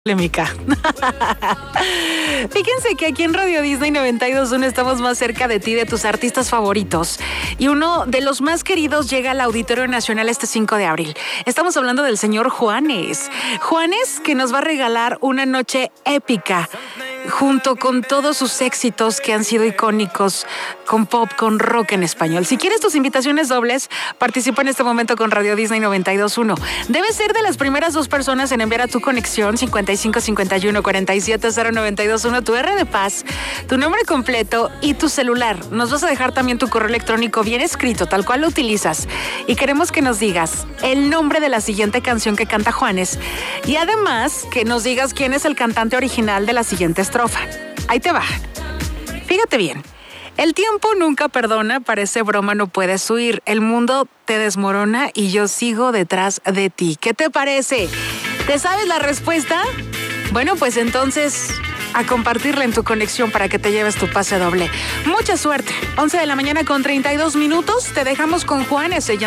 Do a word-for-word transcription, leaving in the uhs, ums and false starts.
Polémica. Fíjense que aquí en Radio Disney noventa y dos punto uno estamos más cerca de ti, de tus artistas favoritos. Y uno de los más queridos llega al Auditorio Nacional este cinco de abril. Estamos hablando del señor Juanes. Juanes, que nos va a regalar una noche épica, junto con todos sus éxitos que han sido icónicos con pop, con rock en español. Si quieres tus invitaciones dobles, participa en este momento con Radio Disney noventa y dos punto uno. Debes ser de las primeras dos personas en enviar a tu conexión cincuenta y cinco cincuenta y uno cuarenta y siete cero noventa y dos punto uno tu R de paz, tu nombre completo y tu celular. Nos vas a dejar también tu correo electrónico bien escrito, tal cual lo utilizas. Y queremos que nos digas el nombre de la siguiente canción que canta Juanes y además que nos digas quién es el cantante original de la siguiente estrofa. Ahí te va. Fíjate bien. El tiempo nunca perdona, parece broma, no puedes huir. El mundo te desmorona y yo sigo detrás de ti. ¿Qué te parece? ¿Te sabes la respuesta? Bueno, pues entonces a compartirla en tu conexión para que te lleves tu pase doble. Mucha suerte. once de la mañana con treinta y dos minutos. Te dejamos con Juanes. Se llama